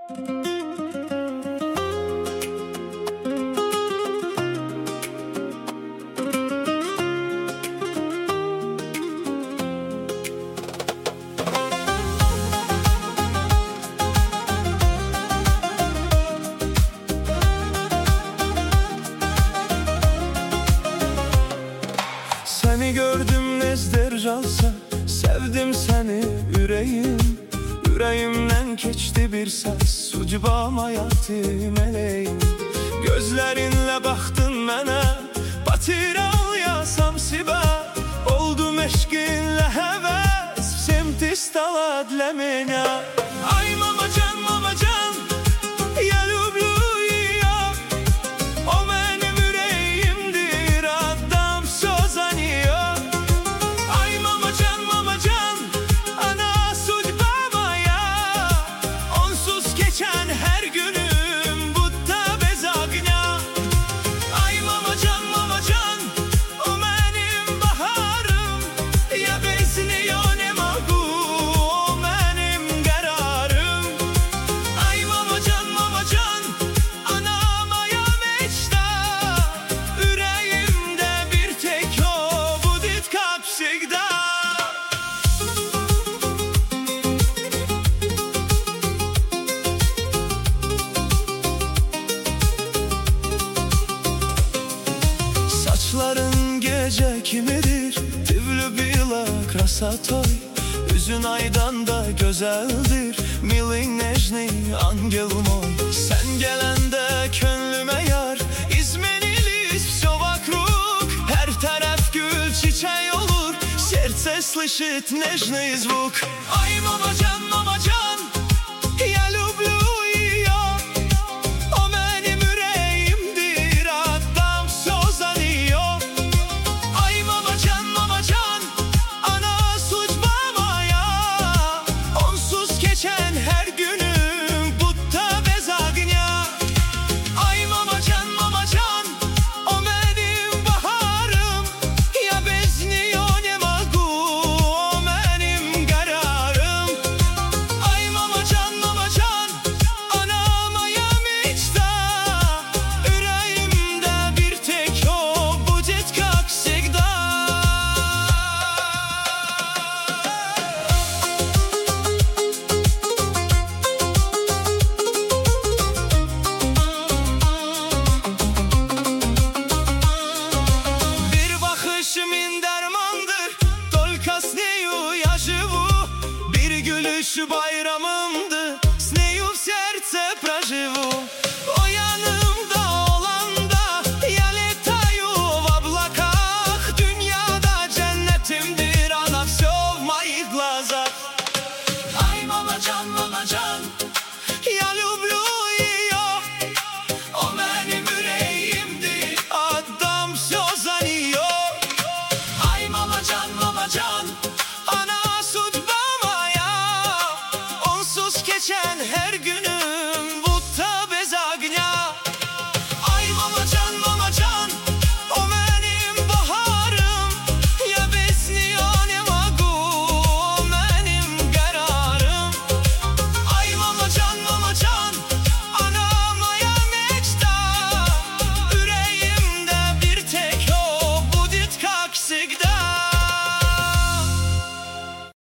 Seni gördüm nezder calsa, sevdim seni Yüreğimden keçdi bir ses, ucbam hayatı meleğim. Gözlerinle baktın mənə, batiral yasam sibə. Oldum eşqinlə həvəs, semtis talad dla меня. Ay mamacan, mamacan, ya люблю ее. O benim yüreğimdir, adam söz за нее. Ay mamacan, mamacan, ana судьба моя. Onsuz geçen her günüm butta bez огня. Ay mamacan, mamacan, o benim baharım. Ya bez nее не могу, o benim kararım. Ay mamacan, mamacan, ana moя мечта. Yüreğimde bir tek o, будет как всегда. Saçların gece kimidir, tüvlü bila krasatoy. Yüzün aydan da güzeldir, milin nejni angel moy. Sen gelende könlüme yar, izmeniliz все вокруг. Her taraf gül çiçeği olur, сердце слышит нежный звук. Ay mamacan, mamacan, я люблю ее. O benim yüreğimdir, adam söz за нее. Ay mamacan, mamacan, ana судьба моя. Onsuz geçen her günüm butta bez огня. Ay mamacan, mamacan, o benim baharım. Ya bez nее не могу, o benim kararım. Ay mamacan, mamacan, ana moя мечта. Yüreğimde bir tek o, будет как всегда. Bir bakışım dermandır, только с нею я живу. Bir gülüş bayramımdı, с нею в сердце проживу. O yanımda olanda, я летаю в облаках. Dünyada cennetimdir, ana все в моих глазах. Ay mamacan, mamacan, я люблю ее. O benim yüreğimdir, adam söz за нее. Ay mamacan, mamacan, ana судьба моя. Onsuz geçen her gün